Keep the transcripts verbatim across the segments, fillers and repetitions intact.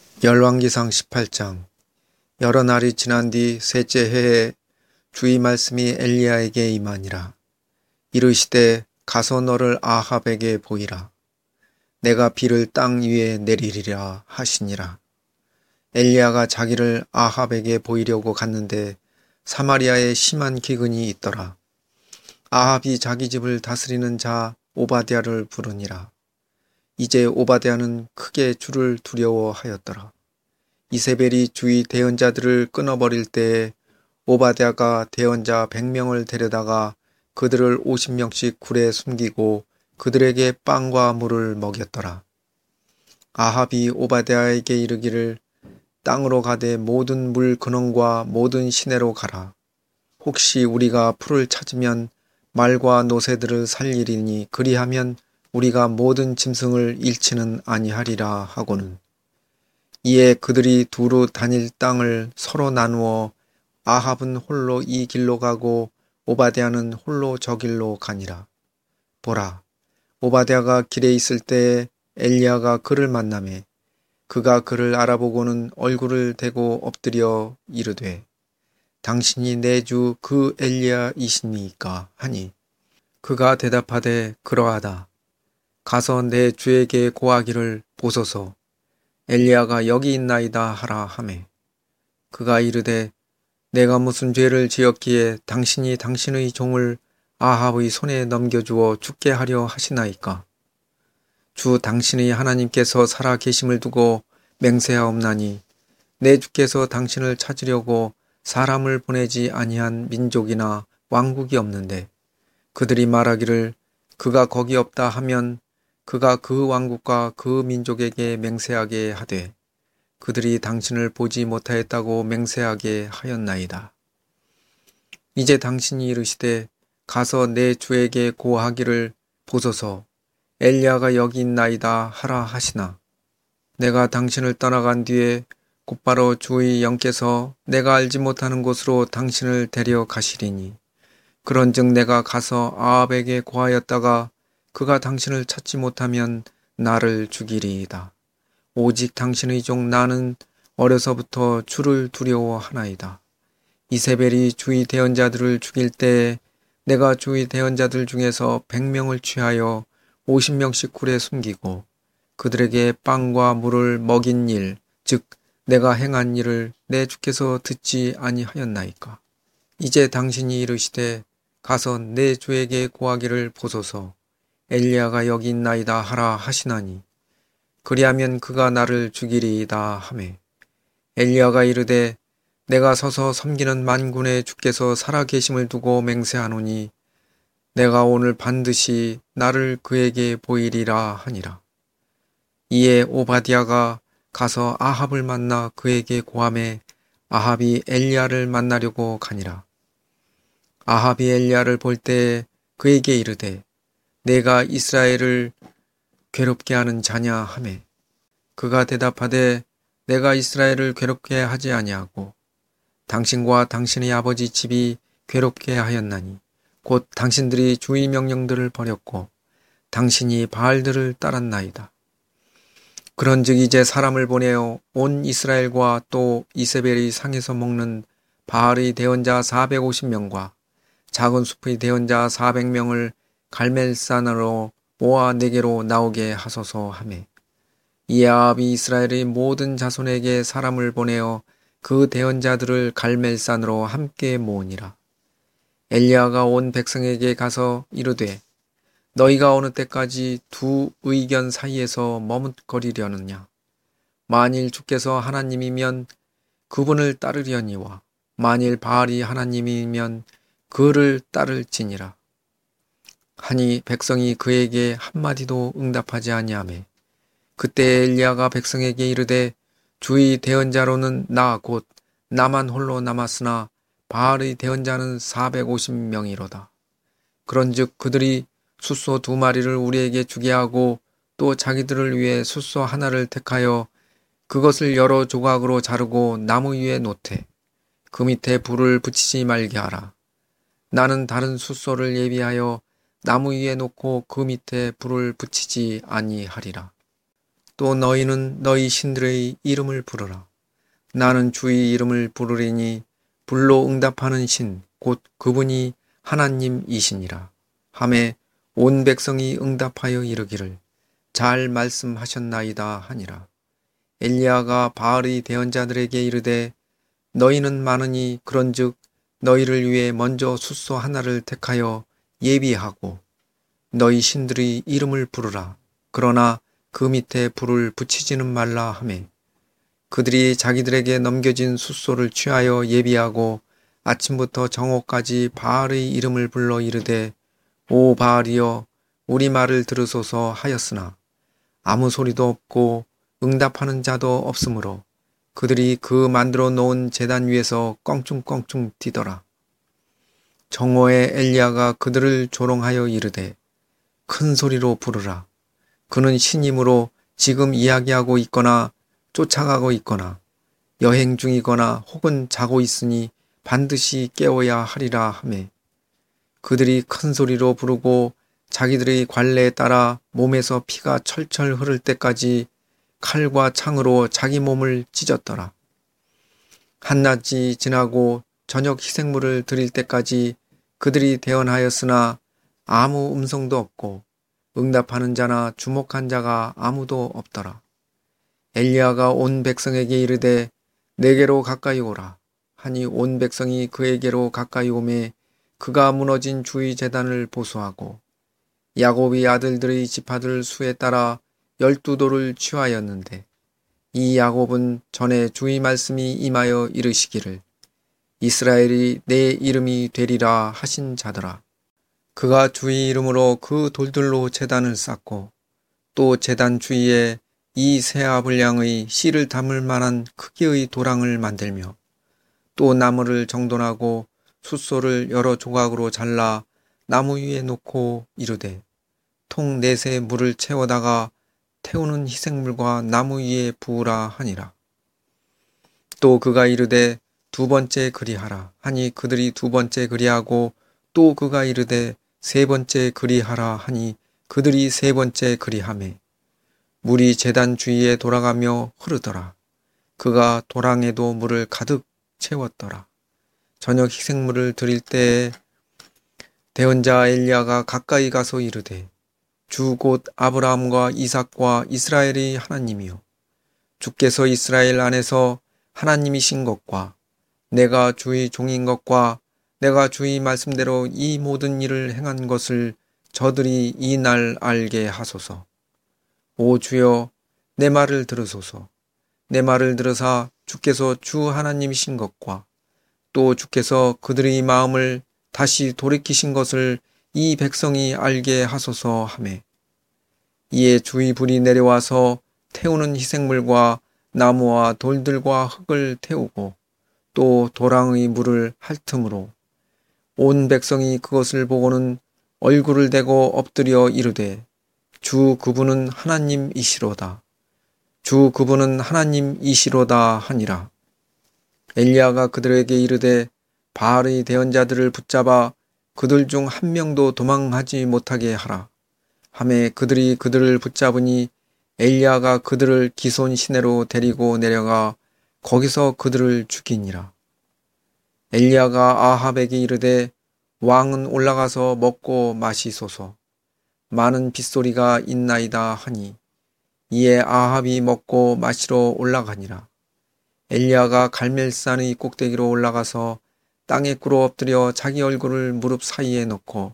열왕기상 십팔 장. 여러 날이 지난 뒤 셋째 해에 주의 말씀이 엘리야에게 임하니라. 이르시되 가서 너를 아합에게 보이라. 내가 비를 땅 위에 내리리라 하시니라. 엘리야가 자기를 아합에게 보이려고 갔는데 사마리아에 심한 기근이 있더라. 아합이 자기 집을 다스리는 자 오바댜를 부르니라. 이제 오바댜는 크게 주를 두려워하였더라. 이세벨이 주의 대언자들을 끊어버릴 때에 오바댜가 대언자 백 명을 데려다가 그들을 오십 명씩 굴에 숨기고 그들에게 빵과 물을 먹였더라. 아합이 오바댜에게 이르기를 땅으로 가되 모든 물 근원과 모든 시내로 가라. 혹시 우리가 풀을 찾으면 말과 노새들을 살리리니 그리하면 우리가 모든 짐승을 잃지는 아니하리라 하고는. 이에 그들이 두루 다닐 땅을 서로 나누어 아합은 홀로 이 길로 가고 오바댜는 홀로 저 길로 가니라. 보라, 오바댜가 길에 있을 때에 엘리야가 그를 만나매 그가 그를 알아보고는 얼굴을 대고 엎드려 이르되 당신이 내 주 그 엘리야이시니까 하니 그가 대답하되 그러하다. 가서 내 주에게 고하기를 보소서. 엘리야가 여기 있나이다 하라 하매 그가 이르되 내가 무슨 죄를 지었기에 당신이 당신의 종을 아합의 손에 넘겨주어 죽게 하려 하시나이까. 주 당신의 하나님께서 살아 계심을 두고 맹세하옵나니 내 주께서 당신을 찾으려고 사람을 보내지 아니한 민족이나 왕국이 없는데 그들이 말하기를 그가 거기 없다 하면 그가 그 왕국과 그 민족에게 맹세하게 하되 그들이 당신을 보지 못하였다고 맹세하게 하였나이다. 이제 당신이 이르시되 가서 내 주에게 고하기를 보소서. 엘리야가 여기 있나이다 하라 하시나 내가 당신을 떠나간 뒤에 곧바로 주의 영께서 내가 알지 못하는 곳으로 당신을 데려가시리니 그런즉 내가 가서 아합에게 고하였다가 그가 당신을 찾지 못하면 나를 죽이리이다. 오직 당신의 종 나는 어려서부터 주를 두려워하나이다. 이세벨이 주의 대언자들을 죽일 때에 내가 주의 대언자들 중에서 백 명을 취하여 오십 명씩 굴에 숨기고 그들에게 빵과 물을 먹인 일, 즉 내가 행한 일을 내 주께서 듣지 아니하였나이까. 이제 당신이 이르시되 가서 내 주에게 고하기를 보소서. 엘리야가 여기 있나이다 하라 하시나니 그리하면 그가 나를 죽이리이다 하매 엘리야가 이르되 내가 서서 섬기는 만군의 주께서 살아 계심을 두고 맹세하노니 내가 오늘 반드시 나를 그에게 보이리라 하니라. 이에 오바댜가 가서 아합을 만나 그에게 고하매 아합이 엘리야를 만나려고 가니라. 아합이 엘리야를 볼 때에 그에게 이르되 내가 이스라엘을 괴롭게 하는 자냐 하매 그가 대답하되 내가 이스라엘을 괴롭게 하지 아니하고 당신과 당신의 아버지 집이 괴롭게 하였나니 곧 당신들이 주의 명령들을 버렸고 당신이 바알들을 따랐나이다. 그런즉 이제 사람을 보내어 온 이스라엘과 또 이세벨이 상에서 먹는 바알의 대언자 사백오십 명과 작은 숲의 대언자 사백 명을 갈멜산으로 모아 내게로 나오게 하소서 하매 이에 아합이 이스라엘의 모든 자손에게 사람을 보내어 그 대언자들을 갈멜산으로 함께 모으니라. 엘리야가 온 백성에게 가서 이르되 너희가 어느 때까지 두 의견 사이에서 머뭇거리려느냐. 만일 주께서 하나님이면 그분을 따르려니와 만일 바알이 하나님이면 그를 따를지니라. 하니 백성이 그에게 한마디도 응답하지 아니하매 그때 엘리야가 백성에게 이르되 주의 대언자로는 나 곧 나만 홀로 남았으나 바알의 대언자는 사백오십 명이로다. 그런즉 그들이 숫소 두 마리를 우리에게 주게 하고 또 자기들을 위해 숫소 하나를 택하여 그것을 여러 조각으로 자르고 나무 위에 놓되 그 밑에 불을 붙이지 말게 하라. 나는 다른 숫소를 예비하여 나무 위에 놓고 그 밑에 불을 붙이지 아니하리라. 또 너희는 너희 신들의 이름을 부르라. 나는 주의 이름을 부르리니 불로 응답하는 신 곧 그분이 하나님이시니라. 하매 온 백성이 응답하여 이르기를 잘 말씀하셨나이다 하니라. 엘리야가 바알의 대언자들에게 이르되 너희는 많으니 그런즉 너희를 위해 먼저 숫소 하나를 택하여 예비하고 너희 신들의 이름을 부르라. 그러나 그 밑에 불을 붙이지는 말라 하매 그들이 자기들에게 넘겨진 숫소를 취하여 예비하고 아침부터 정오까지 바알의 이름을 불러 이르되 오 바알이여 우리 말을 들으소서 하였으나 아무 소리도 없고 응답하는 자도 없으므로 그들이 그 만들어 놓은 제단 위에서 껑충껑충 뛰더라. 정오에 엘리야가 그들을 조롱하여 이르되 큰 소리로 부르라. 그는 신임으로 지금 이야기하고 있거나 쫓아가고 있거나 여행 중이거나 혹은 자고 있으니 반드시 깨워야 하리라 하매 그들이 큰 소리로 부르고 자기들의 관례에 따라 몸에서 피가 철철 흐를 때까지 칼과 창으로 자기 몸을 찢었더라. 한낮이 지나고 저녁 희생물을 드릴 때까지 그들이 대언하였으나 아무 음성도 없고 응답하는 자나 주목한 자가 아무도 없더라. 엘리야가 온 백성에게 이르되 내게로 가까이 오라 하니 온 백성이 그에게로 가까이 오매 그가 무너진 주의 제단을 보수하고 야곱의 아들들의 지파들 수에 따라 열두 돌을 취하였는데 이 야곱은 전에 주의 말씀이 임하여 이르시기를 이스라엘이 내 이름이 되리라 하신 자더라. 그가 주의 이름으로 그 돌들로 제단을 쌓고 또 제단 주위에 이 세아 분량의 씨를 담을 만한 크기의 도랑을 만들며 또 나무를 정돈하고 숫소를 여러 조각으로 잘라 나무 위에 놓고 이르되 통 넷에 물을 채워다가 태우는 희생물과 나무 위에 부으라 하니라. 또 그가 이르되 두 번째 그리하라 하니 그들이 두 번째 그리하고 또 그가 이르되 세 번째 그리하라 하니 그들이 세 번째 그리하매 물이 제단 주위에 돌아가며 흐르더라. 그가 도랑에도 물을 가득 채웠더라. 저녁 희생물을 드릴 때에 대언자 엘리야가 가까이 가서 이르되 주 곧 아브라함과 이삭과 이스라엘의 하나님이요 주께서 이스라엘 안에서 하나님이신 것과 내가 주의 종인 것과 내가 주의 말씀대로 이 모든 일을 행한 것을 저들이 이 날 알게 하소서. 오 주여 내 말을 들으소서. 내 말을 들으사 주께서 주 하나님이신 것과 또 주께서 그들의 마음을 다시 돌이키신 것을 이 백성이 알게 하소서 하매 이에 주의 불이 내려와서 태우는 희생물과 나무와 돌들과 흙을 태우고 또 도랑의 물을 핥음으로 온 백성이 그것을 보고는 얼굴을 대고 엎드려 이르되 주 그분은 하나님이시로다. 주 그분은 하나님이시로다 하니라. 엘리야가 그들에게 이르되 바알의 대언자들을 붙잡아 그들 중 한 명도 도망하지 못하게 하라. 하매 그들이 그들을 붙잡으니 엘리야가 그들을 기손 시내로 데리고 내려가 거기서 그들을 죽이니라. 엘리야가 아합에게 이르되 왕은 올라가서 먹고 마시소서. 많은 빗소리가 있나이다 하니 이에 아합이 먹고 마시러 올라가니라. 엘리야가 갈멜산의 꼭대기로 올라가서 땅에 꿇어 엎드려 자기 얼굴을 무릎 사이에 넣고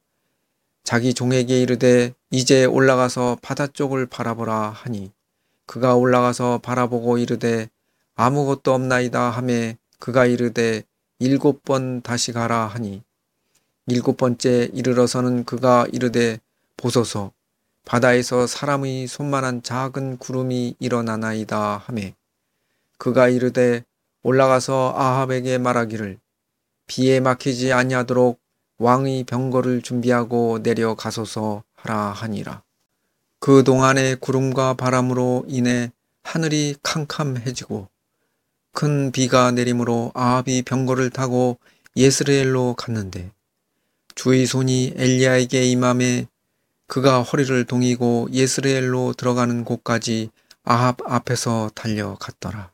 자기 종에게 이르되 이제 올라가서 바다 쪽을 바라보라 하니 그가 올라가서 바라보고 이르되 아무것도 없나이다 하매 그가 이르되 일곱 번 다시 가라 하니 일곱 번째 이르러서는 그가 이르되 보소서 바다에서 사람의 손만한 작은 구름이 일어나나이다 하매 그가 이르되 올라가서 아합에게 말하기를 비에 막히지 아니하도록 왕의 병거를 준비하고 내려가소서 하라 하니라. 그 동안에 구름과 바람으로 인해 하늘이 캄캄해지고 큰 비가 내림으로 아합이 병거를 타고 예스레엘로 갔는데 주의 손이 엘리야에게 임함에 그가 허리를 동이고 예스레엘로 들어가는 곳까지 아합 앞에서 달려갔더라.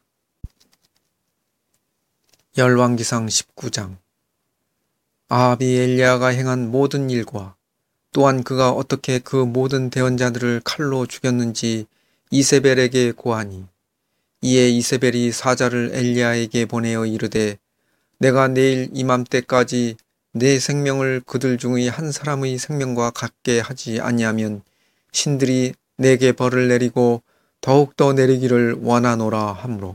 열왕기상 십구 장. 아합이 엘리야가 행한 모든 일과 또한 그가 어떻게 그 모든 대언자들을 칼로 죽였는지 이세벨에게 고하니, 이에 이세벨이 사자를 엘리야에게 보내어 이르되, 내가 내일 이맘때까지 내 생명을 그들 중의 한 사람의 생명과 같게 하지 아니하면 신들이 내게 벌을 내리고 더욱더 내리기를 원하노라 하므로,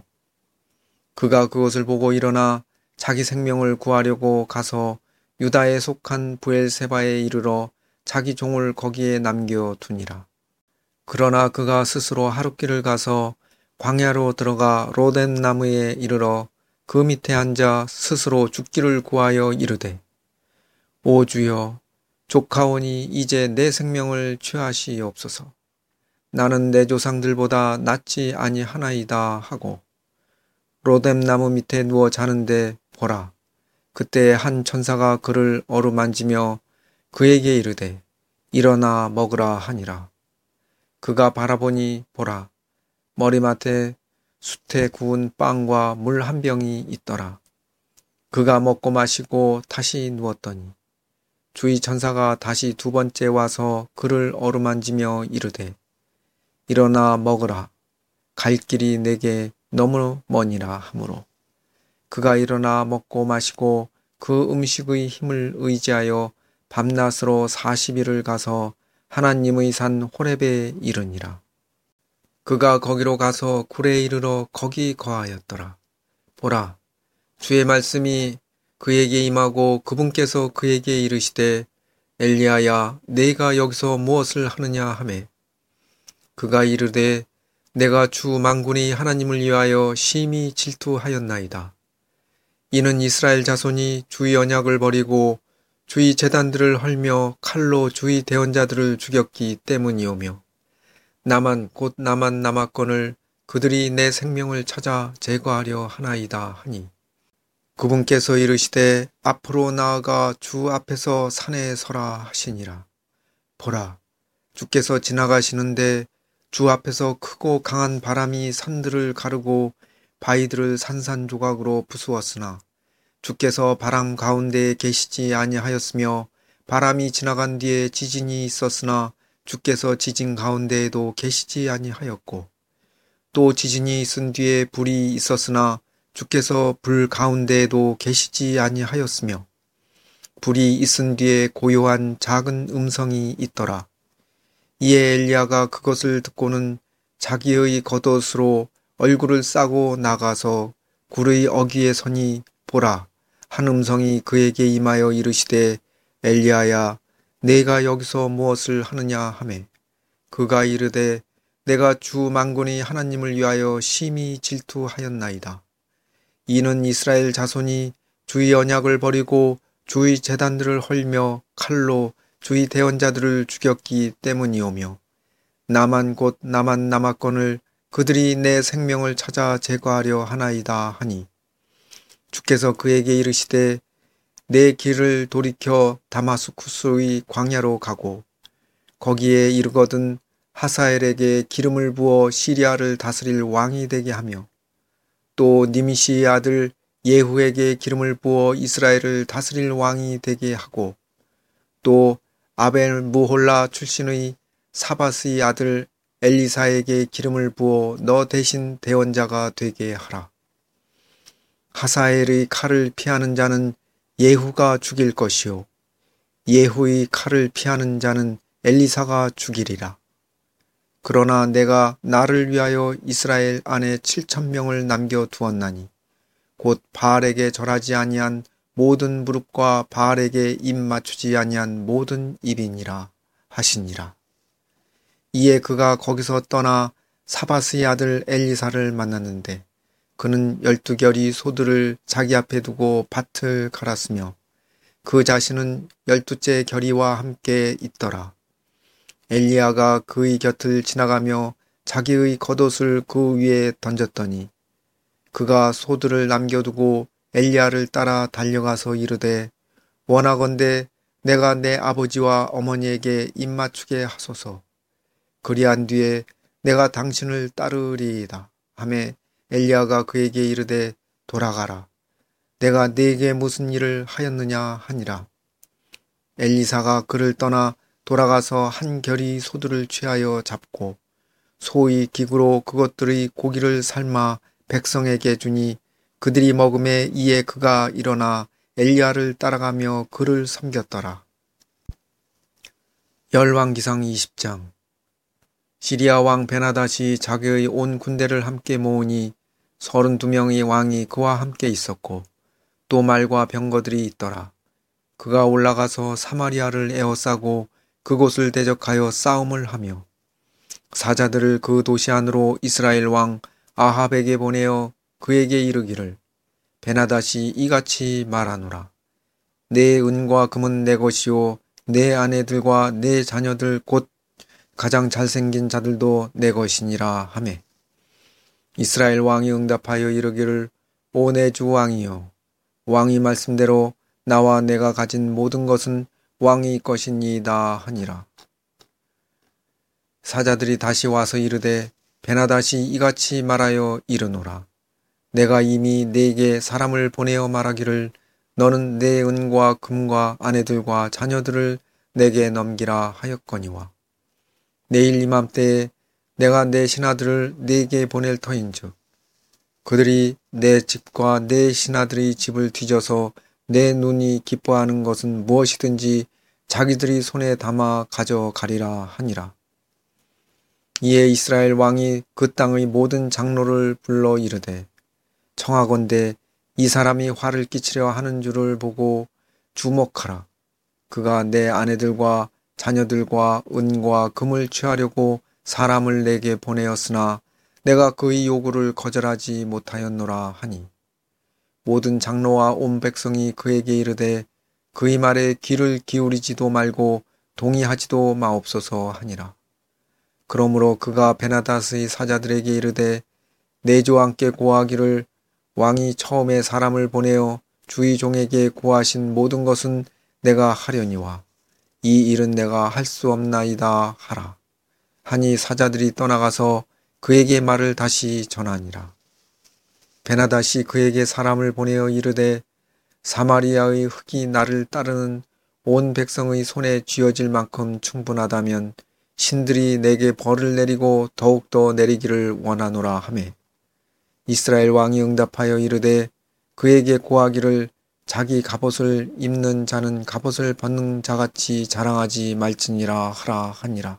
그가 그것을 보고 일어나 자기 생명을 구하려고 가서 유다에 속한 브엘세바에 이르러 자기 종을 거기에 남겨두니라. 그러나 그가 스스로 하룻길을 가서 광야로 들어가 로뎀 나무에 이르러 그 밑에 앉아 스스로 죽기를 구하여 이르되, 오 주여, 조카오니 이제 내 생명을 취하시옵소서. 나는 내 조상들보다 낫지 아니하나이다 하고 로뎀 나무 밑에 누워 자는데 보라, 그때 한 천사가 그를 어루만지며 그에게 이르되 일어나 먹으라 하니라. 그가 바라보니 보라, 머리맡에 숯에 구운 빵과 물 한 병이 있더라. 그가 먹고 마시고 다시 누웠더니 주의 천사가 다시 두 번째 와서 그를 어루만지며 이르되 일어나 먹으라, 갈 길이 내게 너무 머니라 하므로 그가 일어나 먹고 마시고 그 음식의 힘을 의지하여 밤낮으로 사십 일을 가서 하나님의 산 호렙에 이르니라. 그가 거기로 가서 굴에 이르러 거기 거하였더라. 보라, 주의 말씀이 그에게 임하고 그분께서 그에게 이르시되 엘리야야, 네가 여기서 무엇을 하느냐 하매, 그가 이르되 내가 주 만군의 하나님을 위하여 심히 질투하였나이다. 이는 이스라엘 자손이 주의 언약을 버리고 주의 제단들을 헐며 칼로 주의 대언자들을 죽였기 때문이오며, 나만 곧 나만 남았건을 그들이 내 생명을 찾아 제거하려 하나이다 하니, 그분께서 이르시되 앞으로 나아가 주 앞에서 산에 서라 하시니라. 보라, 주께서 지나가시는데 주 앞에서 크고 강한 바람이 산들을 가르고 바위들을 산산조각으로 부수었으나 주께서 바람 가운데에 계시지 아니하였으며, 바람이 지나간 뒤에 지진이 있었으나 주께서 지진 가운데에도 계시지 아니하였고, 또 지진이 있은 뒤에 불이 있었으나 주께서 불 가운데에도 계시지 아니하였으며, 불이 있은 뒤에 고요한 작은 음성이 있더라. 이에 엘리야가 그것을 듣고는 자기의 겉옷으로 얼굴을 싸고 나가서 굴의 어귀에 서니 보라, 한 음성이 그에게 임하여 이르시되 엘리야야, 내가 여기서 무엇을 하느냐 하매, 그가 이르되 내가 주 만군의 하나님을 위하여 심히 질투하였나이다. 이는 이스라엘 자손이 주의 언약을 버리고 주의 제단들을 헐며 칼로 주의 대언자들을 죽였기 때문이오며, 나만 곧 나만 남았건을 그들이 내 생명을 찾아 제거하려 하나이다 하니, 주께서 그에게 이르시되 내 길을 돌이켜 다마스쿠스의 광야로 가고 거기에 이르거든 하사엘에게 기름을 부어 시리아를 다스릴 왕이 되게 하며, 또 니미시의 아들 예후에게 기름을 부어 이스라엘을 다스릴 왕이 되게 하고, 또 아벨 무홀라 출신의 사바스의 아들 엘리사에게 기름을 부어 너 대신 대원자가 되게 하라. 하사엘의 칼을 피하는 자는 예후가 죽일 것이요 예후의 칼을 피하는 자는 엘리사가 죽이리라. 그러나 내가 나를 위하여 이스라엘 안에 칠천 명을 남겨두었나니 곧 바알에게 절하지 아니한 모든 무릎과 바알에게 입 맞추지 아니한 모든 입이니라 하시니라. 이에 그가 거기서 떠나 사바스의 아들 엘리사를 만났는데 그는 열두 결의 소들을 자기 앞에 두고 밭을 갈았으며 그 자신은 열두째 결의와 함께 있더라. 엘리야가 그의 곁을 지나가며 자기의 겉옷을 그 위에 던졌더니 그가 소들을 남겨두고 엘리야를 따라 달려가서 이르되 원하건대 내가 내 아버지와 어머니에게 입맞추게 하소서. 그리한 뒤에 내가 당신을 따르리이다 하매 엘리야가 그에게 이르되 돌아가라. 내가 네게 무슨 일을 하였느냐 하니라. 엘리사가 그를 떠나 돌아가서 한 결의 소들을 취하여 잡고 소의 기구로 그것들의 고기를 삶아 백성에게 주니 그들이 먹음에 이에 그가 일어나 엘리야를 따라가며 그를 섬겼더라. 열왕기상 이십 장. 시리아 왕 베나닷이 자기의 온 군대를 함께 모으니 서른두 명의 왕이 그와 함께 있었고 또 말과 병거들이 있더라. 그가 올라가서 사마리아를 에워싸고 그곳을 대적하여 싸움을 하며 사자들을 그 도시 안으로 이스라엘 왕 아합에게 보내어 그에게 이르기를 베나닷이 이같이 말하노라. 내 은과 금은 내 것이요 내 아내들과 내 자녀들 곧 가장 잘생긴 자들도 내 것이니라 하매 이스라엘 왕이 응답하여 이르기를 오 내 주 왕이여 왕이 말씀대로 나와 내가 가진 모든 것은 왕이 것이니이다 하니라. 사자들이 다시 와서 이르되 베나닷이 이같이 말하여 이르노라. 내가 이미 네게 사람을 보내어 말하기를 너는 내 은과 금과 아내들과 자녀들을 내게 넘기라 하였거니와 내일 이맘때에 내가 내 신하들을 네게 보낼 터인즉 그들이 내 집과 내 신하들의 집을 뒤져서 내 눈이 기뻐하는 것은 무엇이든지 자기들이 손에 담아 가져가리라 하니라. 이에 이스라엘 왕이 그 땅의 모든 장로를 불러 이르되 청하건대 이 사람이 화를 끼치려 하는 줄을 보고 주목하라. 그가 내 아내들과 자녀들과 은과 금을 취하려고 사람을 내게 보내었으나 내가 그의 요구를 거절하지 못하였노라 하니 모든 장로와 온 백성이 그에게 이르되 그의 말에 귀를 기울이지도 말고 동의하지도 마옵소서 하니라. 그러므로 그가 베나닷의 사자들에게 이르되 내 주와 함께 고하기를 왕이 처음에 사람을 보내어 주의 종에게 고하신 모든 것은 내가 하려니와 이 일은 내가 할 수 없나이다 하라. 하니 사자들이 떠나가서 그에게 말을 다시 전하니라. 베나닷이 그에게 사람을 보내어 이르되 사마리아의 흙이 나를 따르는 온 백성의 손에 쥐어질 만큼 충분하다면 신들이 내게 벌을 내리고 더욱더 내리기를 원하노라 하매 이스라엘 왕이 응답하여 이르되 그에게 고하기를 자기 갑옷을 입는 자는 갑옷을 벗는 자같이 자랑하지 말지니라 하라 하니라.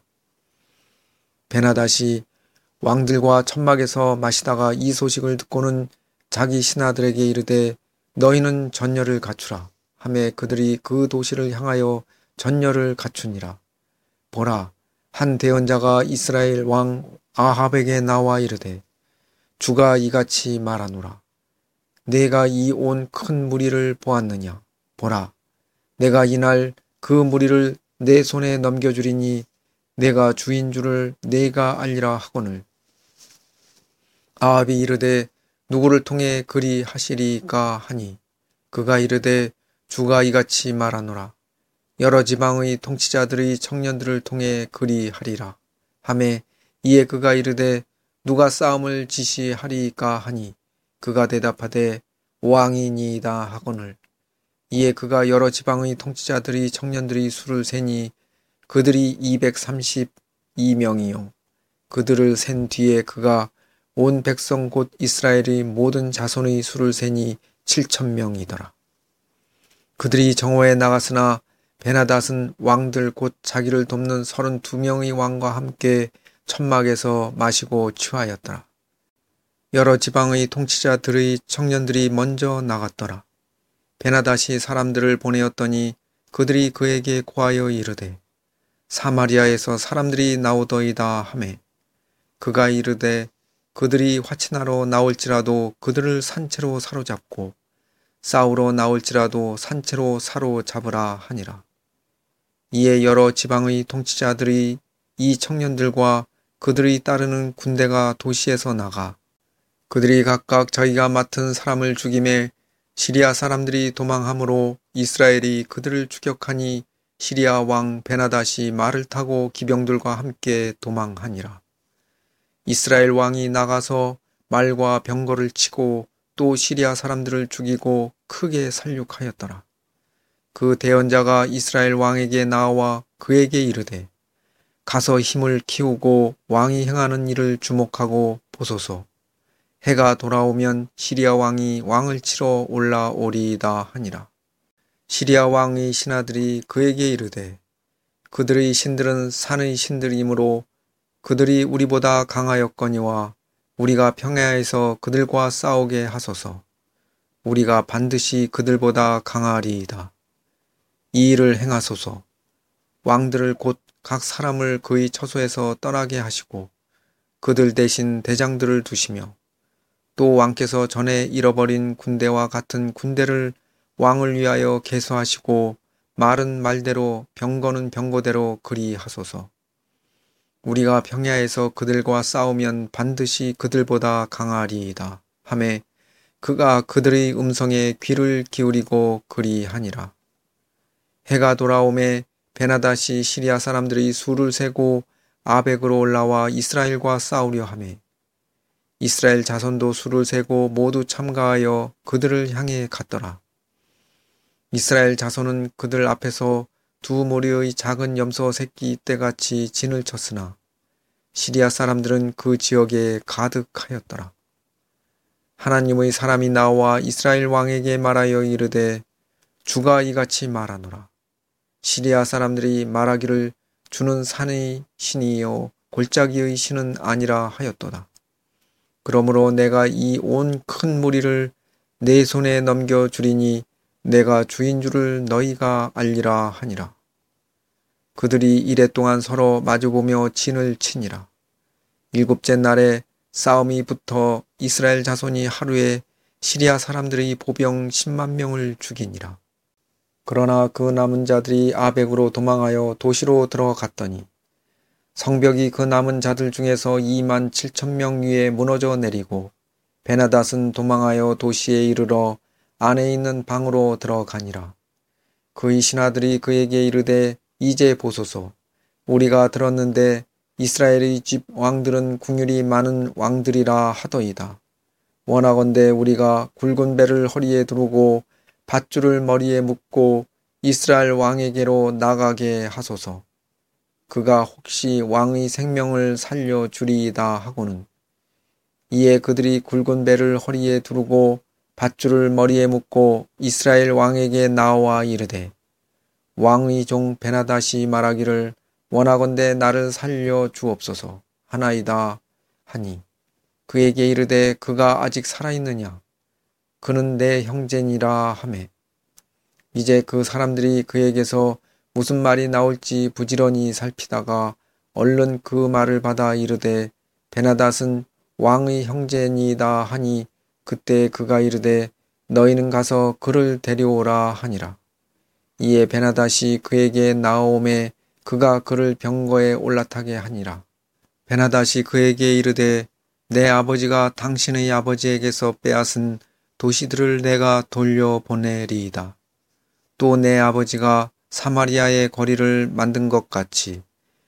베나닷이 왕들과 천막에서 마시다가 이 소식을 듣고는 자기 신하들에게 이르되 너희는 전열을 갖추라 하매 그들이 그 도시를 향하여 전열을 갖추니라. 보라, 한 대언자가 이스라엘 왕 아합에게 나와 이르되 주가 이같이 말하노라. 내가 이 온 큰 무리를 보았느냐. 보라, 내가 이날 그 무리를 내 손에 넘겨주리니 내가 주인 줄을 내가 알리라 하거늘. 아합이 이르되 누구를 통해 그리 하시리까 하니 그가 이르되 주가 이같이 말하노라. 여러 지방의 통치자들의 청년들을 통해 그리 하리라 하매 이에 그가 이르되 누가 싸움을 지시하리까 하니 그가 대답하되 왕이니이다 하거늘. 이에 그가 여러 지방의 통치자들이 청년들이 수를 세니 그들이 이백삼십이 명이요 그들을 센 뒤에 그가 온 백성 곧 이스라엘의 모든 자손의 수를 세니 칠천 명이더라. 그들이 정오에 나갔으나 베나닷은 왕들 곧 자기를 돕는 서른두 명의 왕과 함께 천막에서 마시고 취하였더라. 여러 지방의 통치자들의 청년들이 먼저 나갔더라. 베나닷이 사람들을 보내었더니 그들이 그에게 고하여 이르되 사마리아에서 사람들이 나오더이다 하매 그가 이르되 그들이 화친하러 나올지라도 그들을 산채로 사로잡고 싸우러 나올지라도 산채로 사로잡으라 하니라. 이에 여러 지방의 통치자들이 이 청년들과 그들이 따르는 군대가 도시에서 나가 그들이 각각 자기가 맡은 사람을 죽임에 시리아 사람들이 도망함으로 이스라엘이 그들을 추격하니 시리아 왕 베나닷이 말을 타고 기병들과 함께 도망하니라. 이스라엘 왕이 나가서 말과 병거를 치고 또 시리아 사람들을 죽이고 크게 살육하였더라. 그 대언자가 이스라엘 왕에게 나와 그에게 이르되 가서 힘을 키우고 왕이 행하는 일을 주목하고 보소서. 해가 돌아오면 시리아 왕이 왕을 치러 올라오리이다 하니라. 시리아 왕의 신하들이 그에게 이르되 그들의 신들은 산의 신들이므로 그들이 우리보다 강하였거니와 우리가 평야에서 그들과 싸우게 하소서. 우리가 반드시 그들보다 강하리이다. 이 일을 행하소서. 왕들을 곧 각 사람을 그의 처소에서 떠나게 하시고 그들 대신 대장들을 두시며 또 왕께서 전에 잃어버린 군대와 같은 군대를 왕을 위하여 계수하시고 말은 말대로 병거는 병거대로 그리하소서. 우리가 평야에서 그들과 싸우면 반드시 그들보다 강하리이다 하매 그가 그들의 음성에 귀를 기울이고 그리하니라. 해가 돌아오매 베나닷이 시리아 사람들의 수를 세고 아벡으로 올라와 이스라엘과 싸우려 하매 이스라엘 자손도 수를 세고 모두 참가하여 그들을 향해 갔더라. 이스라엘 자손은 그들 앞에서 두 모리의 작은 염소 새끼 떼같이 진을 쳤으나 시리아 사람들은 그 지역에 가득하였더라. 하나님의 사람이 나와 이스라엘 왕에게 말하여 이르되 주가 이같이 말하노라. 시리아 사람들이 말하기를 주는 산의 신이요 골짜기의 신은 아니라 하였도다. 그러므로 내가 이 온 큰 무리를 내 손에 넘겨주리니 내가 주인 줄을 너희가 알리라 하니라. 그들이 이랫동안 서로 마주보며 진을 치니라. 일곱째 날에 싸움이 붙어 이스라엘 자손이 하루에 시리아 사람들의 보병 십만 명을 죽이니라. 그러나 그 남은 자들이 아벡으로 도망하여 도시로 들어갔더니 성벽이 그 남은 자들 중에서 이만 칠천 명 위에 무너져 내리고 베나닷은 도망하여 도시에 이르러 안에 있는 방으로 들어가니라. 그의 신하들이 그에게 이르되 이제 보소서. 우리가 들었는데 이스라엘의 집 왕들은 궁율이 많은 왕들이라 하더이다. 원하건대 우리가 굵은 배를 허리에 두르고 밧줄을 머리에 묶고 이스라엘 왕에게로 나가게 하소서. 그가 혹시 왕의 생명을 살려주리이다 하고는 이에 그들이 굵은 배를 허리에 두르고 밧줄을 머리에 묶고 이스라엘 왕에게 나와 이르되 왕의 종 베나닷이 말하기를 원하건대 나를 살려 주옵소서 하나이다 하니 그에게 이르되 그가 아직 살아있느냐 그는 내 형제니라 하매 이제 그 사람들이 그에게서 무슨 말이 나올지 부지런히 살피다가 얼른 그 말을 받아 이르되 베나닷은 왕의 형제니이다 하니 그때 그가 이르되 너희는 가서 그를 데려오라 하니라. 이에 베나닷이 그에게 나오매 그가 그를 병거에 올라타게 하니라. 베나닷이 그에게 이르되 내 아버지가 당신의 아버지에게서 빼앗은 도시들을 내가 돌려보내리이다. 또 내 아버지가 사마리아의 거리를 만든 것 같이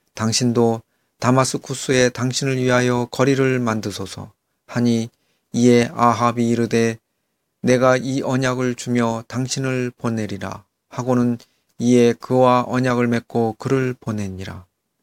당신도 다마스쿠스에 당신을 위하여 거리를 만드소서 하니 이에 아합이 이르되 내가 이 언약을 주며 당신을 보내리라 하고는 이에 그와 언약을 맺고 그를 보내니라.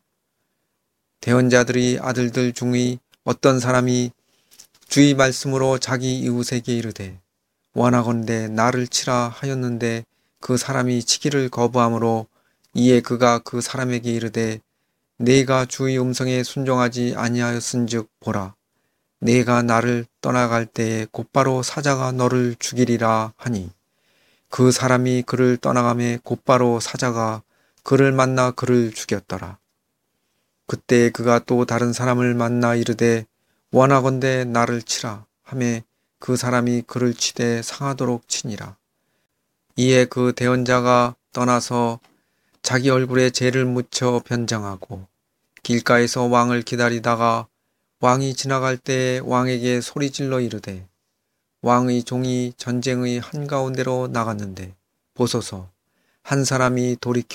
대언자들의 아들들 중의 어떤 사람이 주의 말씀으로 자기 이웃에게 이르되 원하건대 나를 치라 하였는데 그 사람이 치기를 거부하므로 이에 그가 그 사람에게 이르되 내가 주의 음성에 순종하지 아니하였은즉 보라 내가 나를 떠나갈 때에 곧바로 사자가 너를 죽이리라 하니 그 사람이 그를 떠나가매 곧바로 사자가 그를 만나 그를 죽였더라. 그때 그가 또 다른 사람을 만나 이르되 원하건대 나를 치라 하매 그 사람이 그를 치되 상하도록 치니라. 이에 그 대언자가 떠나서 자기 얼굴에 재를 묻혀 변장하고 길가에서 왕을 기다리다가 왕이 지나갈 때에 왕에게 소리질러 이르되 왕의 종이 전쟁의 한가운데로 나갔는데 보소서 한 사람이 돌이켜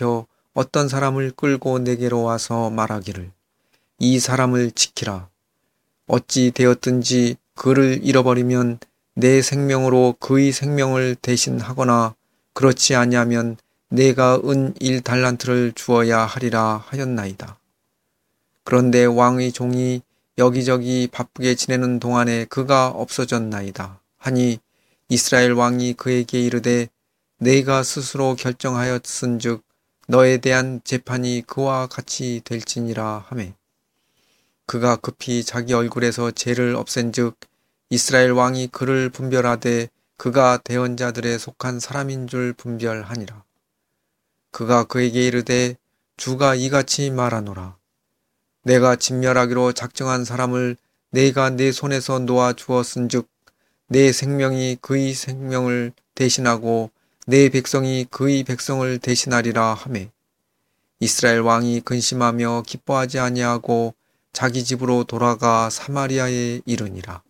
어떤 사람을 끌고 내게로 와서 말하기를 이 사람을 지키라. 어찌 되었든지 그를 잃어버리면 내 생명으로 그의 생명을 대신하거나 그렇지 아니하면 내가 은 일 달란트를 주어야 하리라 하였나이다. 그런데 왕의 종이 여기저기 바쁘게 지내는 동안에 그가 없어졌나이다 하니 이스라엘 왕이 그에게 이르되 내가 스스로 결정하였은즉 너에 대한 재판이 그와 같이 될지니라 하매 그가 급히 자기 얼굴에서 죄를 없앤즉 이스라엘 왕이 그를 분별하되 그가 대언자들에 속한 사람인 줄 분별하니라. 그가 그에게 이르되 주가 이같이 말하노라. 내가 진멸하기로 작정한 사람을 내가 내 손에서 놓아 주었은즉 내 생명이 그의 생명을 대신하고 내 백성이 그의 백성을 대신하리라 하매 이스라엘 왕이 근심하며 기뻐하지 아니하고 자기 집으로 돌아가 사마리아에 이르니라.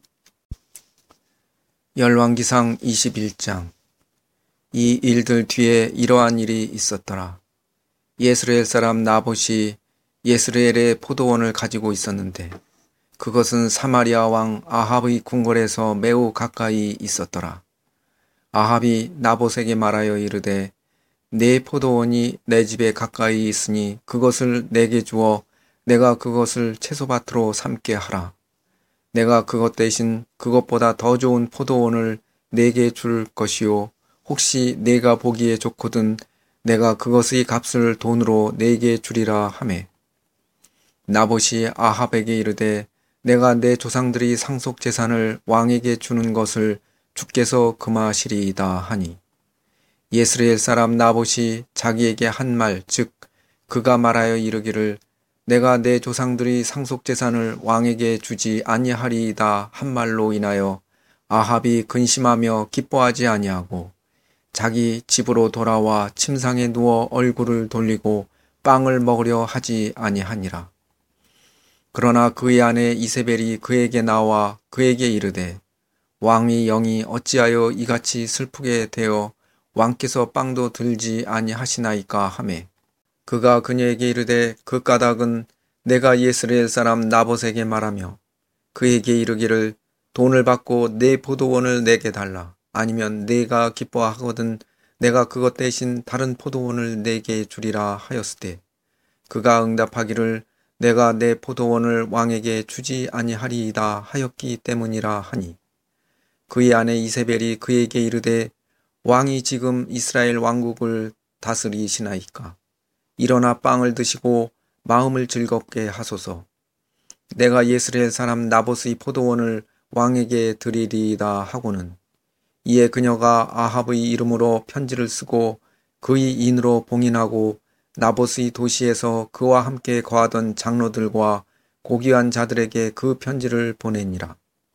열왕기상 이십일 장. 이 일들 뒤에 이러한 일이 있었더라. 예스르엘 사람 나봇이 예스르엘의 포도원을 가지고 있었는데 그것은 사마리아 왕 아합의 궁궐에서 매우 가까이 있었더라. 아합이 나봇에게 말하여 이르되 내 포도원이 내 집에 가까이 있으니 그것을 내게 주어 내가 그것을 채소밭으로 삼게 하라. 내가 그것 대신 그것보다 더 좋은 포도원을 내게 줄 것이요 혹시 내가 보기에 좋거든 내가 그것의 값을 돈으로 내게 주리라 하매 나봇이 아합에게 이르되 내가 내 조상들이 상속 재산을 왕에게 주는 것을 주께서 금하시리이다 하니 예스르엘 사람 나봇이 자기에게 한 말 즉 그가 말하여 이르기를 내가 내 조상들이 상속 재산을 왕에게 주지 아니하리이다 한 말로 인하여 아합이 근심하며 기뻐하지 아니하고 자기 집으로 돌아와 침상에 누워 얼굴을 돌리고 빵을 먹으려 하지 아니하니라. 그러나 그의 아내 이세벨이 그에게 나와 그에게 이르되 왕의 영이 어찌하여 이같이 슬프게 되어 왕께서 빵도 들지 아니하시나이까 하매 그가 그녀에게 이르되 그 까닭은 내가 예스르엘 사람 나봇에게 말하며 그에게 이르기를 돈을 받고 내 포도원을 내게 달라. 아니면 내가 기뻐하거든 내가 그것 대신 다른 포도원을 내게 주리라 하였으되 그가 응답하기를 내가 내 포도원을 왕에게 주지 아니하리이다 하였기 때문이라 하니 그의 아내 이세벨이 그에게 이르되 왕이 지금 이스라엘 왕국을 다스리시나이까. 일어나 빵을 드시고 마음을 즐겁게 하소서. 내가 예스르엘 사람 나봇의 포도원을 왕에게 드리리이다 하고는 이에 그녀가 아합의 이름으로 편지를 쓰고 그의 인으로 봉인하고 나봇의 도시에서 그와 함께 거하던 장로들과 고귀한 자들에게 그 편지를 보내니라.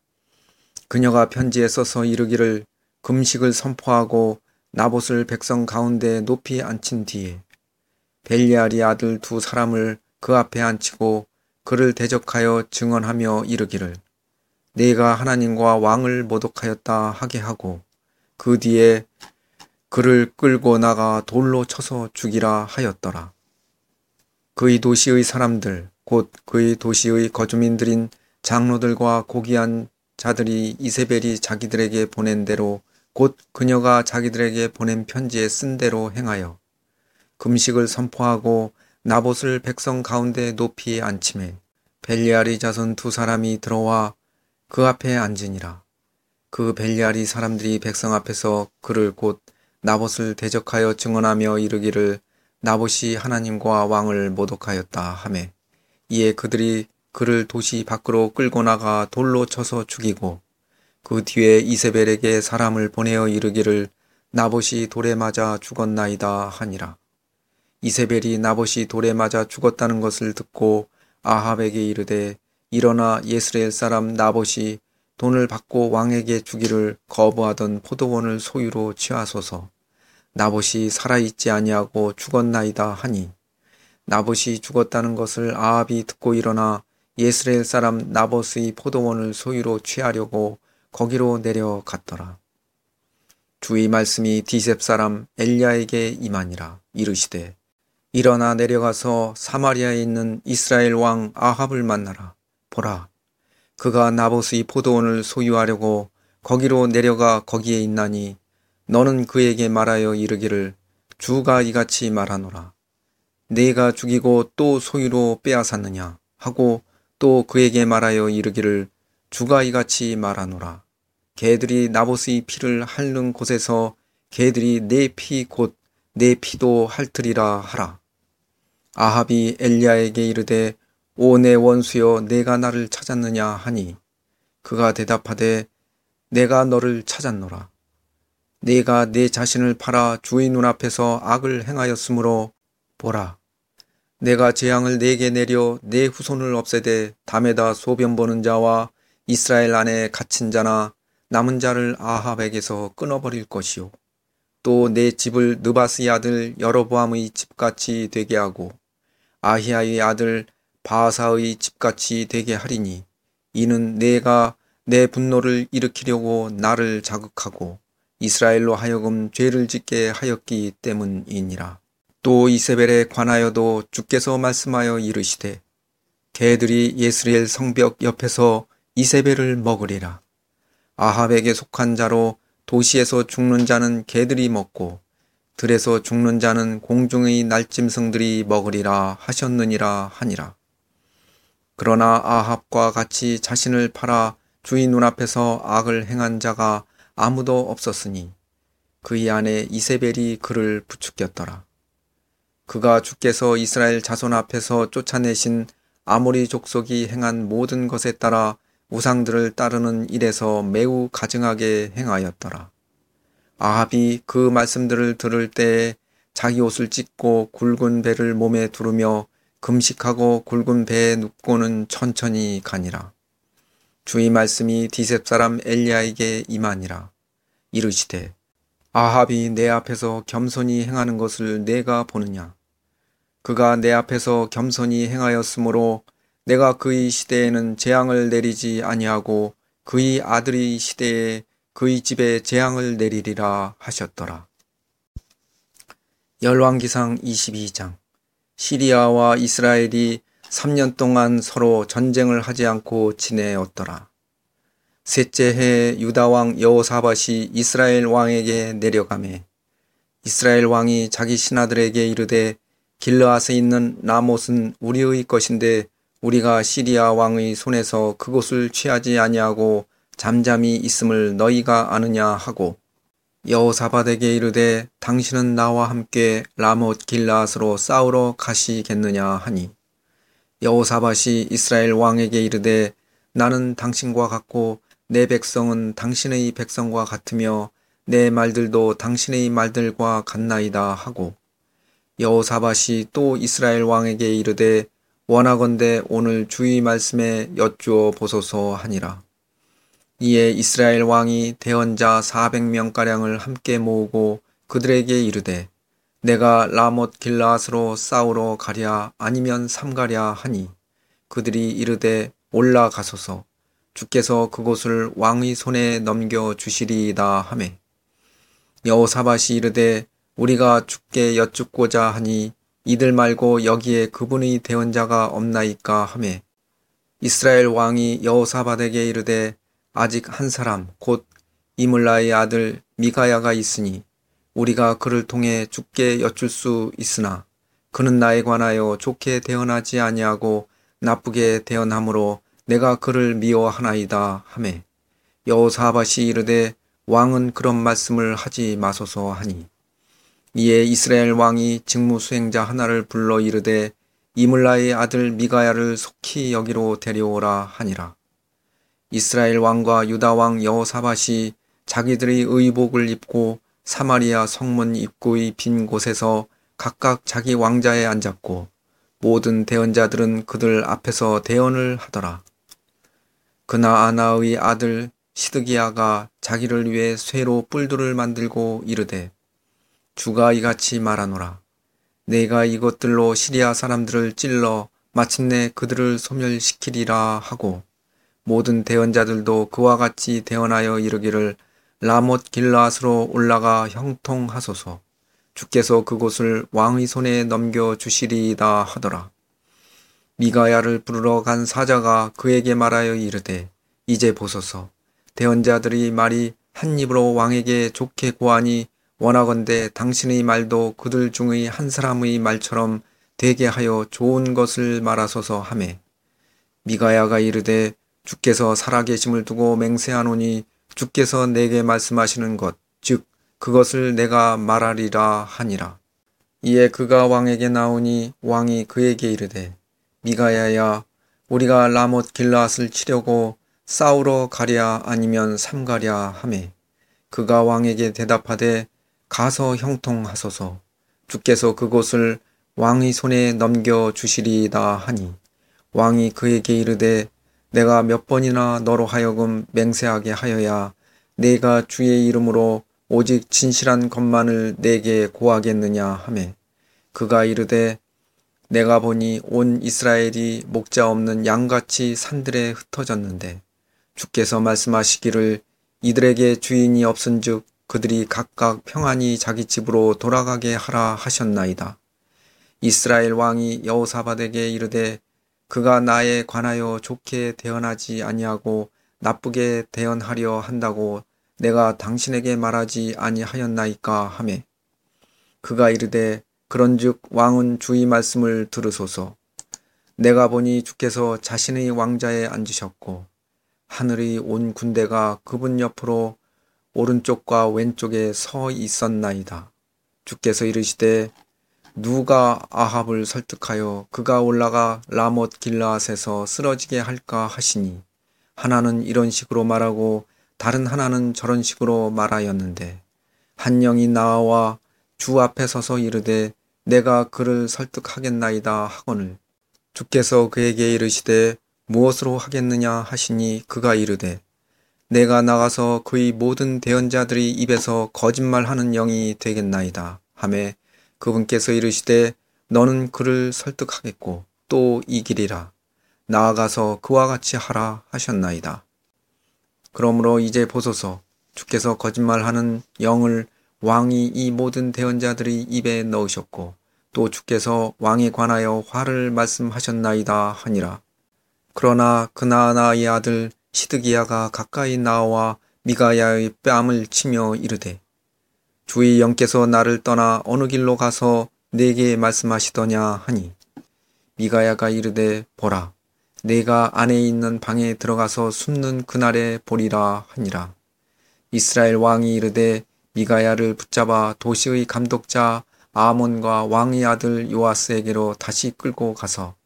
그녀가 편지에 써서 이르기를 금식을 선포하고 나봇을 백성 가운데 높이 앉힌 뒤에 벨리알이 아들 두 사람을 그 앞에 앉히고 그를 대적하여 증언하며 이르기를 내가 하나님과 왕을 모독하였다 하게 하고 그 뒤에 그를 끌고 나가 돌로 쳐서 죽이라 하였더라. 그의 도시의 사람들 곧 그의 도시의 거주민들인 장로들과 고귀한 자들이 이세벨이 자기들에게 보낸 대로 곧 그녀가 자기들에게 보낸 편지에 쓴 대로 행하여 금식을 선포하고 나봇을 백성 가운데 높이 앉히매 벨리알의 자손 두 사람이 들어와 그 앞에 앉으니라. 그 벨리알이 사람들이 백성 앞에서 그를 곧 나봇을 대적하여 증언하며 이르기를 나봇이 하나님과 왕을 모독하였다 하매 이에 그들이 그를 도시 밖으로 끌고 나가 돌로 쳐서 죽이고 그 뒤에 이세벨에게 사람을 보내어 이르기를 나봇이 돌에 맞아 죽었나이다 하니라. 이세벨이 나봇이 돌에 맞아 죽었다는 것을 듣고 아합에게 이르되 일어나 예스르엘 사람 나봇이 돈을 받고 왕에게 주기를 거부하던 포도원을 소유로 취하소서. 나봇이 살아있지 아니하고 죽었나이다 하니 나봇이 죽었다는 것을 아합이 듣고 일어나 예스르엘 사람 나봇의 포도원을 소유로 취하려고 거기로 내려갔더라. 주의 말씀이 디셉 사람 엘리야에게 임하니라. 이르시되 일어나 내려가서 사마리아에 있는 이스라엘 왕 아합을 만나라. 보라, 그가 나봇의 포도원을 소유하려고 거기로 내려가 거기에 있나니 너는 그에게 말하여 이르기를 주가 이같이 말하노라. 네가 죽이고 또 소유로 빼앗았느냐 하고 또 그에게 말하여 이르기를 주가 이같이 말하노라. 개들이 나봇의 피를 핥는 곳에서 개들이 내 피 곧 내 피도 핥으리라 하라. 아합이 엘리야에게 이르되 오 내 원수여 내가 나를 찾았느냐 하니 그가 대답하되 내가 너를 찾았노라. 네가 내 자신을 팔아 주의 눈앞에서 악을 행하였으므로 보라, 내가 재앙을 네게 내려 내 후손을 없애되 담에다 소변 보는 자와 이스라엘 안에 갇힌 자나 남은 자를 아합에게서 끊어버릴 것이요 또 내 집을 느바스의 아들 여로보암의 집같이 되게 하고 아히야의 아들 바하사의 집같이 되게 하리니 이는 내가 내 분노를 일으키려고 나를 자극하고 이스라엘로 하여금 죄를 짓게 하였기 때문이니라. 또 이세벨에 관하여도 주께서 말씀하여 이르시되 개들이 예스리엘 성벽 옆에서 이세벨을 먹으리라. 아합에게 속한 자로 도시에서 죽는 자는 개들이 먹고 들에서 죽는 자는 공중의 날짐승들이 먹으리라 하셨느니라 하니라. 그러나 아합과 같이 자신을 팔아 주의 눈앞에서 악을 행한 자가 아무도 없었으니 그의 아내 이세벨이 그를 부추겼더라. 그가 주께서 이스라엘 자손 앞에서 쫓아내신 아모리 족속이 행한 모든 것에 따라 우상들을 따르는 일에서 매우 가증하게 행하였더라. 아합이 그 말씀들을 들을 때에 자기 옷을 찢고 굵은 배를 몸에 두르며 금식하고 굵은 배에 눕고는 천천히 가니라. 주의 말씀이 디셉 사람 엘리야에게 임하니라. 이르시되 아합이 내 앞에서 겸손히 행하는 것을 내가 보느냐. 그가 내 앞에서 겸손히 행하였으므로 내가 그의 시대에는 재앙을 내리지 아니하고 그의 아들의 시대에 그의 집에 재앙을 내리리라 하셨더라. 열왕기상 이십이 장. 시리아와 이스라엘이 삼 년 동안 서로 전쟁을 하지 않고 지내었더라. 셋째 해에 유다 왕 여호사밧이 이스라엘 왕에게 내려가매 이스라엘 왕이 자기 신하들에게 이르되 길르앗에 있는 라못은 우리의 것인데 우리가 시리아 왕의 손에서 그곳을 취하지 아니하고 잠잠히 있음을 너희가 아느냐 하고 여호사밧에게 이르되 당신은 나와 함께 라못 길르앗으로 싸우러 가시겠느냐 하니 여호사밧이 이스라엘 왕에게 이르되 나는 당신과 같고 내 백성은 당신의 백성과 같으며 내 말들도 당신의 말들과 같나이다 하고 여호사밧이 또 이스라엘 왕에게 이르되 원하건대 오늘 주의 말씀에 여쭈어 보소서 하니라. 이에 이스라엘 왕이 대언자 사백 명가량을 함께 모으고 그들에게 이르되 내가 라못 길르앗으로 싸우러 가랴 아니면 삼가랴 하니 그들이 이르되 올라가소서 주께서 그곳을 왕의 손에 넘겨 주시리이다 하매 여호사밧이 이르되 우리가 주께 여쭙고자 하니 이들 말고 여기에 그분의 대언자가 없나이까 하매 이스라엘 왕이 여호사밧에게 이르되 아직 한 사람 곧 이물라의 아들 미가야가 있으니 우리가 그를 통해 주께 여쭐 수 있으나 그는 나에 관하여 좋게 대언하지 아니하고 나쁘게 대언하므로 내가 그를 미워하나이다 하매 여호사밧이 이르되 왕은 그런 말씀을 하지 마소서 하니 이에 이스라엘 왕이 직무 수행자 하나를 불러 이르되 이물라의 아들 미가야를 속히 여기로 데려오라 하니라. 이스라엘 왕과 유다 왕 여호사밧이 자기들의 의복을 입고 사마리아 성문 입구의 빈 곳에서 각각 자기 왕자에 앉았고 모든 대언자들은 그들 앞에서 대언을 하더라. 그나아나의 아들 시드기야가 자기를 위해 쇠로 뿔들을 만들고 이르되 주가 이같이 말하노라. 내가 이것들로 시리아 사람들을 찔러 마침내 그들을 소멸시키리라 하고 모든 대언자들도 그와 같이 대언하여 이르기를 라못 길르앗으로 올라가 형통하소서. 주께서 그곳을 왕의 손에 넘겨주시리이다 하더라. 미가야를 부르러 간 사자가 그에게 말하여 이르되 이제 보소서 대언자들이 말이 한 입으로 왕에게 좋게 고하니 원하건대 당신의 말도 그들 중의 한 사람의 말처럼 되게 하여 좋은 것을 말하소서 하매 미가야가 이르되 주께서 살아계심을 두고 맹세하노니 주께서 내게 말씀하시는 것 즉 그것을 내가 말하리라 하니라. 이에 그가 왕에게 나오니 왕이 그에게 이르되 미가야야 우리가 라못 길라앗을 치려고 싸우러 가랴 아니면 삼가랴 하매 그가 왕에게 대답하되 가서 형통하소서 주께서 그곳을 왕의 손에 넘겨주시리이다 하니 왕이 그에게 이르되 내가 몇 번이나 너로 하여금 맹세하게 하여야 내가 주의 이름으로 오직 진실한 것만을 내게 고하겠느냐 하매 그가 이르되 내가 보니 온 이스라엘이 목자 없는 양같이 산들에 흩어졌는데 주께서 말씀하시기를 이들에게 주인이 없은즉 그들이 각각 평안히 자기 집으로 돌아가게 하라 하셨나이다. 이스라엘 왕이 여호사밧에게 이르되 그가 나에 관하여 좋게 대언하지 아니하고 나쁘게 대언하려 한다고 내가 당신에게 말하지 아니하였나이까 하매 그가 이르되 그런즉 왕은 주의 말씀을 들으소서. 내가 보니 주께서 자신의 왕자에 앉으셨고 하늘의 온 군대가 그분 옆으로 오른쪽과 왼쪽에 서 있었나이다. 주께서 이르시되 누가 아합을 설득하여 그가 올라가 라못 길라앗에서 쓰러지게 할까 하시니 하나는 이런 식으로 말하고 다른 하나는 저런 식으로 말하였는데 한 영이 나와 주 앞에 서서 이르되 내가 그를 설득하겠나이다 하거늘 주께서 그에게 이르시되 무엇으로 하겠느냐 하시니 그가 이르되 내가 나가서 그의 모든 대언자들의 입에서 거짓말하는 영이 되겠나이다 하매 그분께서 이르시되 너는 그를 설득하겠고 또 이기리라. 나아가서 그와 같이 하라 하셨나이다. 그러므로 이제 보소서 주께서 거짓말하는 영을 왕이 이 모든 대언자들의 입에 넣으셨고 또 주께서 왕에 관하여 화를 말씀하셨나이다 하니라. 그러나 그나아나의 아들 시드기야가 가까이 나와 미가야의 뺨을 치며 이르되 주의 영께서 나를 떠나 어느 길로 가서 내게 말씀하시더냐 하니 미가야가 이르되 보라 내가 안에 있는 방에 들어가서 숨는 그날에 보리라 하니라. 이스라엘 왕이 이르되 미가야를 붙잡아 도시의 감독자 아몬과 왕의 아들 요아스에게로 다시 끌고 가서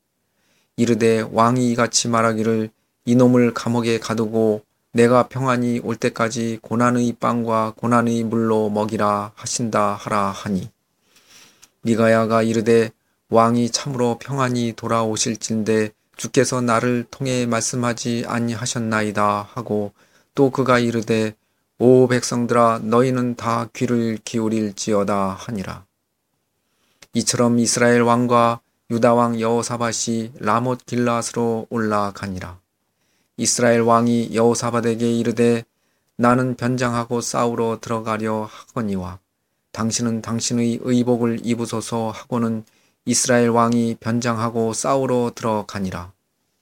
이르되 왕이 이같이 말하기를 이놈을 감옥에 가두고 내가 평안히 올 때까지 고난의 빵과 고난의 물로 먹이라 하신다 하라 하니 미가야가 이르되 왕이 참으로 평안히 돌아오실진대 주께서 나를 통해 말씀하지 아니하셨나이다 하고 또 그가 이르되 오 백성들아 너희는 다 귀를 기울일지어다 하니라. 이처럼 이스라엘 왕과 유다 왕 여호사밧이 라못 길라앗으로 올라가니라. 이스라엘 왕이 여호사밧에게 이르되 나는 변장하고 싸우러 들어가려 하거니와 당신은 당신의 의복을 입으소서 하고는 이스라엘 왕이 변장하고 싸우러 들어가니라.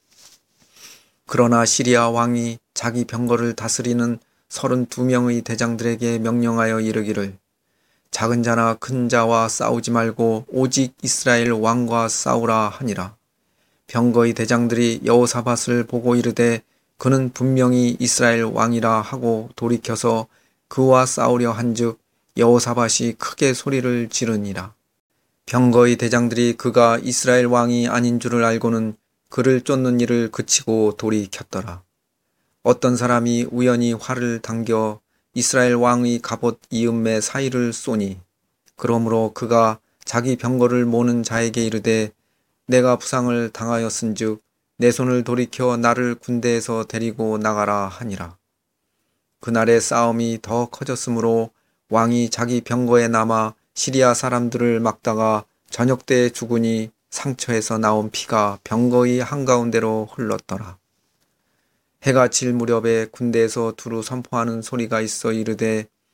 그러나 시리아 왕이 자기 병거를 다스리는 서른두 명의 대장들에게 명령하여 이르기를 작은 자나 큰 자와 싸우지 말고 오직 이스라엘 왕과 싸우라 하니라. 병거의 대장들이 여호사밧을 보고 이르되 그는 분명히 이스라엘 왕이라 하고 돌이켜서 그와 싸우려 한즉 여호사밧이 크게 소리를 지르니라. 병거의 대장들이 그가 이스라엘 왕이 아닌 줄을 알고는 그를 쫓는 일을 그치고 돌이켰더라. 어떤 사람이 우연히 활을 당겨 이스라엘 왕의 갑옷 이음매 사이를 쏘니 그러므로 그가 자기 병거를 모는 자에게 이르되 내가 부상을 당하였은즉 내 손을 돌이켜 나를 군대에서 데리고 나가라 하니라. 그날의 싸움이 더 커졌으므로 왕이 자기 병거에 남아 시리아 사람들을 막다가 저녁 때에 죽으니 상처에서 나온 피가 병거의 한가운데로 흘렀더라. 해가 질 무렵에 군대에서 두루 선포하는 소리가 있어 이르되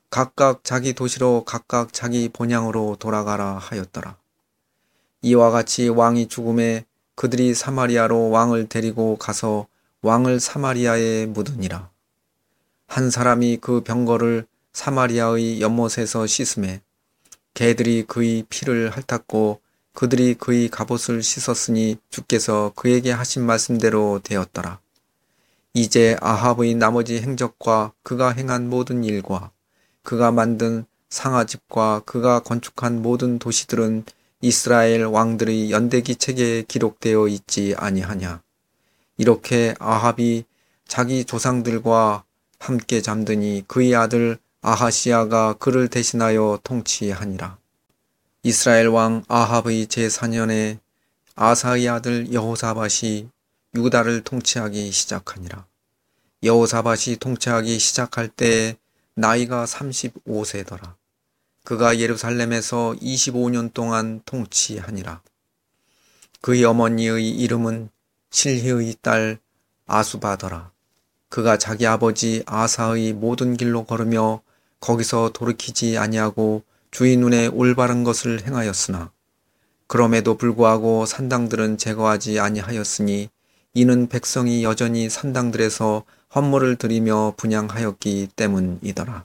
각각 자기 도시로 각각 자기 본향으로 돌아가라 하였더라. 이와 같이 왕이 죽음에 그들이 사마리아로 왕을 데리고 가서 왕을 사마리아에 묻으니라. 한 사람이 그 병거를 사마리아의 연못에서 씻음에 개들이 그의 피를 핥았고 그들이 그의 갑옷을 씻었으니 주께서 그에게 하신 말씀대로 되었더라. 이제 아합의 나머지 행적과 그가 행한 모든 일과 그가 만든 상아집과 그가 건축한 모든 도시들은 이스라엘 왕들의 연대기 책에 기록되어 있지 아니하냐. 이렇게 아합이 자기 조상들과 함께 잠드니 그의 아들 아하시야가 그를 대신하여 통치하니라. 이스라엘 왕 아합의 제사 년에 아사의 아들 여호사밧이 유다를 통치하기 시작하니라. 여호사밧이 통치하기 시작할 때에 나이가 삼십오 세더라. 그가 예루살렘에서 이십오 년 동안 통치하니라. 그의 어머니의 이름은 실히의 딸 아수바더라. 그가 자기 아버지 아사의 모든 길로 걸으며 거기서 돌이키지 아니하고 주의 눈에 올바른 것을 행하였으나 그럼에도 불구하고 산당들은 제거하지 아니하였으니 이는 백성이 여전히 산당들에서 헌물을 드리며 분향하였기 때문이더라.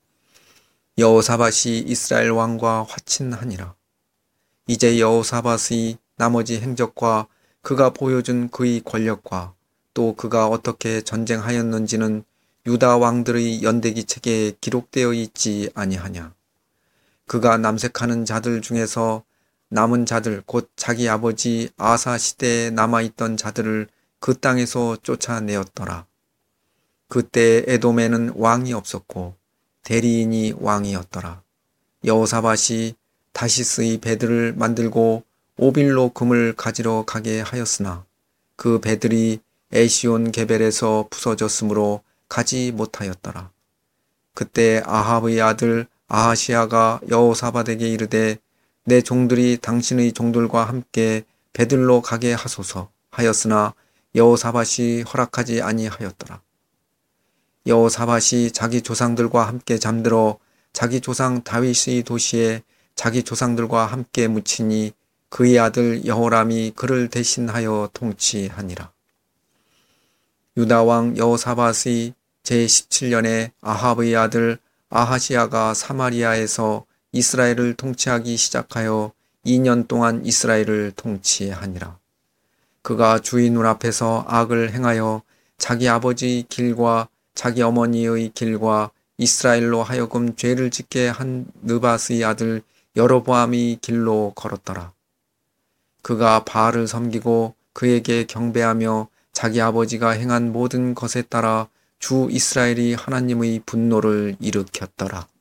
여호사밧이 이스라엘 왕과 화친하니라. 이제 여호사밧의 나머지 행적과 그가 보여준 그의 권력과 또 그가 어떻게 전쟁하였는지는 유다 왕들의 연대기 책에 기록되어 있지 아니하냐. 그가 남색하는 자들 중에서 남은 자들 곧 자기 아버지 아사 시대에 남아있던 자들을 그 땅에서 쫓아내었더라. 그때 에돔에는 왕이 없었고 대리인이 왕이었더라. 여호사밧이 다시스의 배들을 만들고 오빌로 금을 가지러 가게 하였으나 그 배들이 에시온 게벨에서 부서졌으므로 가지 못하였더라. 그때 아합의 아들 아하시야가 여호사밧에게 이르되 내 종들이 당신의 종들과 함께 배들로 가게 하소서 하였으나 여호사밧이 허락하지 아니하였더라. 여호사밧이 자기 조상들과 함께 잠들어 자기 조상 다윗의 도시에 자기 조상들과 함께 묻히니 그의 아들 여호람이 그를 대신하여 통치하니라. 유다 왕 여호사밧의 제십칠 년에 아합의 아들 아하시야가 사마리아에서 이스라엘을 통치하기 시작하여 이 년 동안 이스라엘을 통치하니라. 그가 주의 눈앞에서 악을 행하여 자기 아버지의 길과 자기 어머니의 길과 이스라엘로 하여금 죄를 짓게 한 느밧의 아들 여로보암의 길로 걸었더라. 그가 바알을 섬기고 그에게 경배하며 자기 아버지가 행한 모든 것에 따라 주 이스라엘이 하나님의 분노를 일으켰더라.